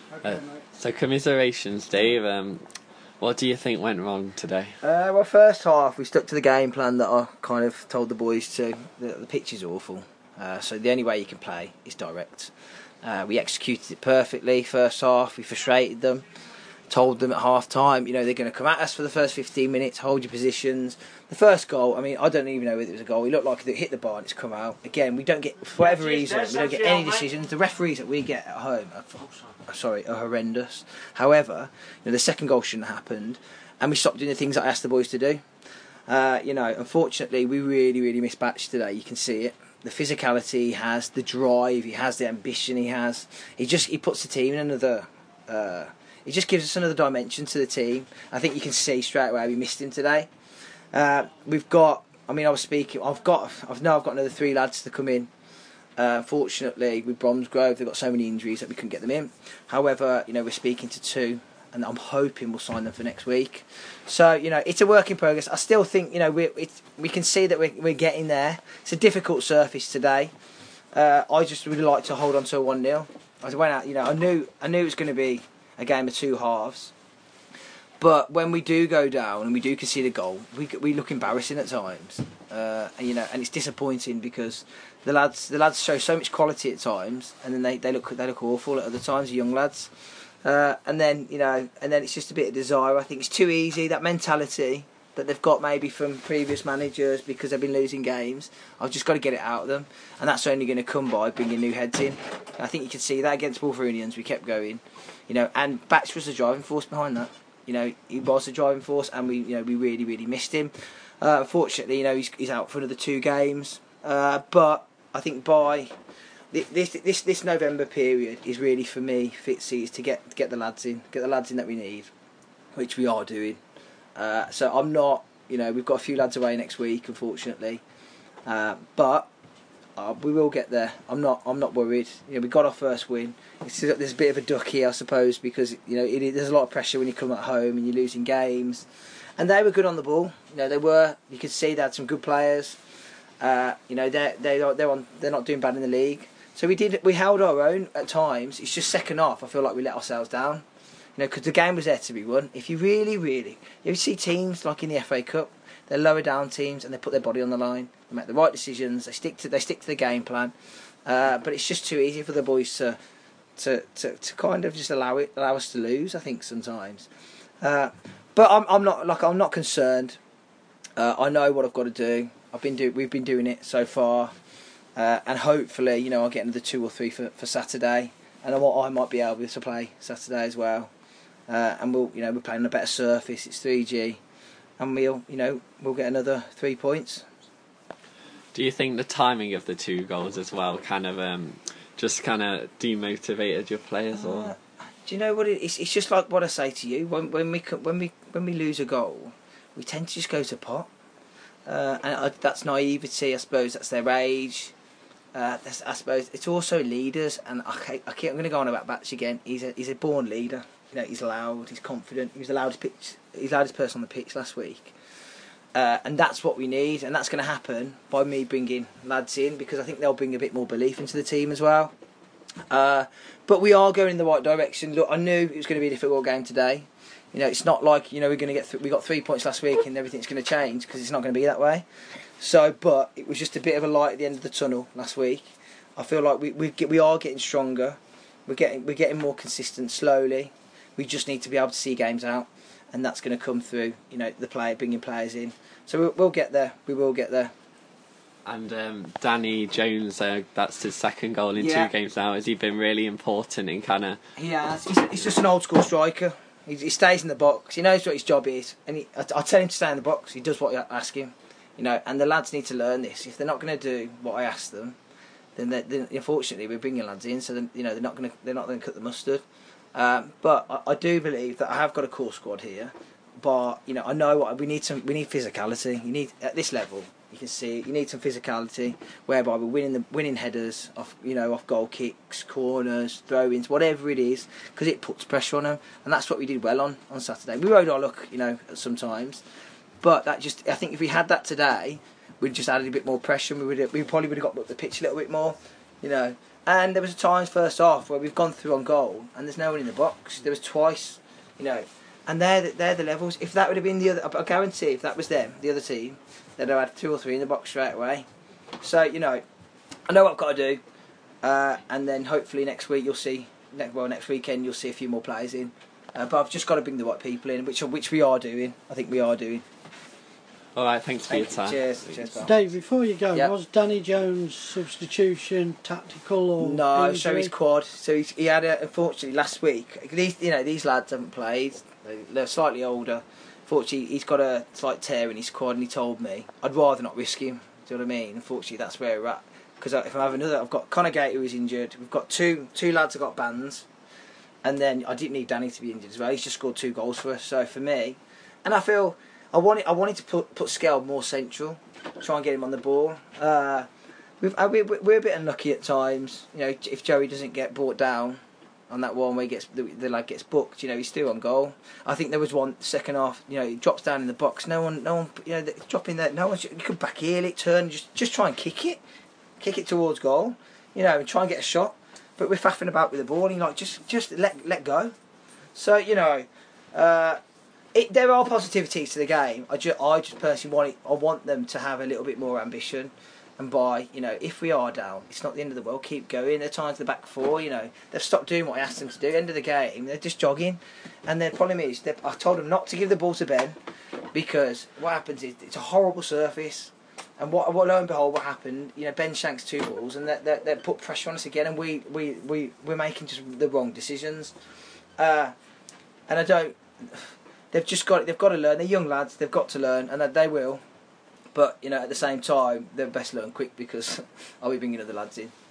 So commiserations, Dave. What do you think went wrong today? Well, first half we stuck to the game plan that I kind of told the boys to. The pitch is awful, so the only way you can play is direct. We executed it perfectly. First half, we frustrated them. Told them at half time, they're going to come at us for the first 15 minutes, hold your positions. The first goal, I don't even know whether it was a goal. It looked like it hit the bar and it's come out. Again, we don't get, for whatever reason, we don't get any decisions. The referees that we get at home are horrendous. However, the second goal shouldn't have happened, and we stopped doing the things that I asked the boys to do. Unfortunately, we really, really mismatched today. You can see it. The physicality he has, the drive he has, the ambition he has. He puts the team in another. He just gives us another dimension to the team. I think you can see straight away we missed him today. We've got. I've got another 3 lads to come in. Unfortunately, with Bromsgrove, they've got so many injuries that we couldn't get them in. However, we're speaking to 2, and I'm hoping we'll sign them for next week. So, it's a work in progress. I still think, we can see that we're getting there. It's a difficult surface today. I just would like to hold on to a 1-0. I went out. I knew it was going to be a game of 2 halves. But when we do go down and we do concede a goal, we look embarrassing at times. And it's disappointing because the lads show so much quality at times, and then they look awful at other times, the young lads. And then it's just a bit of desire. I think it's too easy, that mentality that they've got maybe from previous managers because they've been losing games. I've just got to get it out of them, and that's only going to come by bringing new heads in. And I think you can see that against Wolverinians, we kept going, and Batch was the driving force behind that. He was the driving force, and we really, really missed him. Unfortunately, he's out for another 2 games. But I think by this November period is really for me Fitzy to get the lads in, that we need, which we are doing. So I'm not, we've got a few lads away next week, unfortunately, but we will get there. I'm not worried. We got our first win. There's a bit of a duck here, I suppose, because there's a lot of pressure when you come at home and you're losing games. And they were good on the ball. They were. You could see they had some good players. They're not doing bad in the league. So we held our own at times. It's just second half, I feel like we let ourselves down. Because the game was there to be won. If you really, you see teams like in the FA Cup, they're lower down teams and they put their body on the line. They make the right decisions. They stick to the game plan. But it's just too easy for the boys to kind of just allow us to lose, I think, sometimes. But I'm not concerned. I know what I've got to do. We've been doing it so far, and hopefully, I'll get another 2 or 3 for Saturday, and I might be able to play Saturday as well. And we're playing on a better surface. It's 3G, and we'll get another 3 points. Do you think the timing of the 2 goals as well just demotivated your players, or? Do you know what it is? It's just like what I say to you. When we lose a goal, we tend to just go to pot, and that's naivety. I suppose that's their age. I suppose it's also leaders, and I'm going to go on about Batch again. He's a born leader. He's loud. He's confident. He was the loudest person on the pitch last week. And that's what we need, and that's going to happen by me bringing lads in, because I think they'll bring a bit more belief into the team as well. But we are going in the right direction. Look, I knew it was going to be a difficult game today. It's not like we're going to get. We got 3 points last week, and everything's going to change, because it's not going to be that way. So, but it was just a bit of a light at the end of the tunnel last week. I feel like we are getting stronger. We're getting more consistent slowly. We just need to be able to see games out, and that's going to come through. Bringing players in. So we'll get there. We will get there. And Danny Jones, that's his 2nd goal in 2 games now. Has he been really important in kind of? He has. He's just an old school striker. He stays in the box. He knows what his job is, and I tell him to stay in the box. He does what I ask him. And the lads need to learn this. If they're not going to do what I ask them, then unfortunately we're bringing lads in, so they're not going to cut the mustard. But I do believe that I have got a core squad here. But I know what we need. We need physicality. You need at this level. You can see you need some physicality, whereby we're winning headers off goal kicks, corners, throw-ins, whatever it is, because it puts pressure on them, and that's what we did well on Saturday. We rode our luck, sometimes, but I think if we had that today, we'd just added a bit more pressure, and we probably would have got up the pitch a little bit more, And there was a time first half where we've gone through on goal and there's no one in the box. There was twice, and they're the levels. If that would have been the other, I guarantee if that was them, the other team, they'd have had 2 or 3 in the box straight away. So I know what I've got to do, and then hopefully next week you'll see. Next weekend you'll see a few more players in. But I've just got to bring the right people in, which we are doing. I think we are doing. All right, thanks for your time. Cheers, pal. Dave, before you go, was Danny Jones' substitution tactical or no? injury? So his quad. So he had unfortunately last week. These lads haven't played. They're slightly older. Fortunately, he's got a slight tear in his quad, and he told me I'd rather not risk him. Do you know what I mean? Unfortunately, that's where we're at. Because if I have another, I've got Conor Gate who is injured. We've got two lads who got bans, and then I didn't need Danny to be injured as well. He's just scored 2 goals for us. So for me, and I feel I wanted to put Skell more central, try and get him on the ball. We're a bit unlucky at times. If Joey doesn't get brought down on that one where the lad gets booked, he's still on goal. I think there was one second half. He drops down in the box. No one, dropping there. No one. You could back heel it, turn, just try and kick it towards goal. And try and get a shot. But we're faffing about with the ball. And just let go. So there are positivities to the game. I just personally want them to have a little bit more ambition, and if we are down, it's not the end of the world. Keep going. There are times the back 4, they've stopped doing what I asked them to do. End of the game, they're just jogging, and the problem is I told them not to give the ball to Ben, because what happens is it's a horrible surface, and what lo and behold, what happened? Ben shanks 2 balls, and they put pressure on us again, and we're making just the wrong decisions, and I don't. They've got to learn. They're young lads. They've got to learn, and they will. But at the same time, they're best learn quick, because I'll be bringing other lads in.